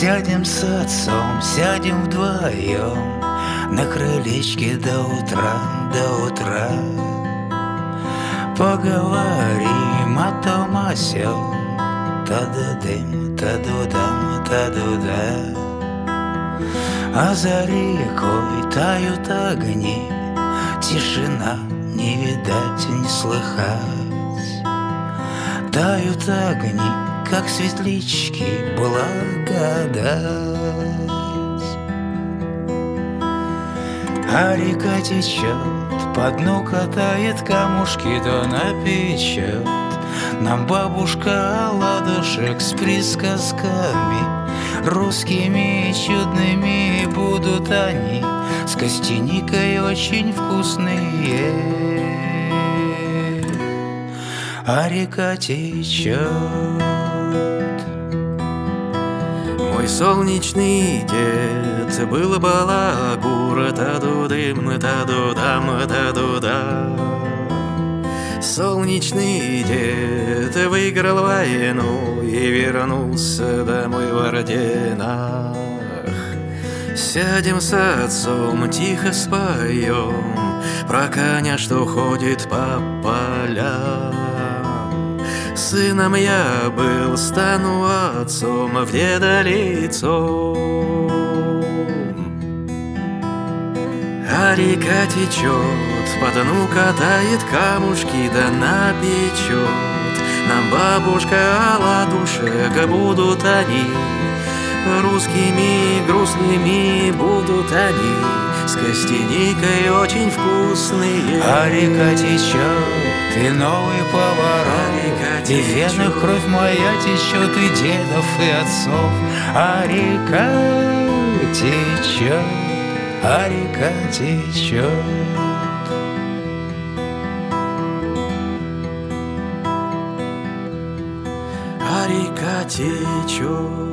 Сядем с отцом, сядем вдвоем на крылечке до утра, до утра. Поговорим о том, о сём, та-да-дым, та-ду-дам, та-ду-да. А за рекой тают огни, тишина не видать, не слыхать. Тают огни, как светлячки, благодать. А река течет, по дну катает камушки, то напечет нам бабушка оладушек с присказками. Русскими чудными будут они, с костяникой очень вкусные. А река течет. Мой солнечный дед был балагур, та-ду-дым, та-ду-дам, та-ду-да. Солнечный дед выиграл войну и вернулся домой в орденах. Сядем с отцом, тихо споем про коня, что ходит по полям. Сыном я был, стану отцом в деда лицом. А река течет, по дну катает камушки, да напечет нам бабушка оладушек. Будут они русскими грустными, будут они с костяникой очень вкусные. А река течет, и новый поворот, и в венах кровь моя течет, и дедов, и отцов. А река течет, а река течет. А река течет.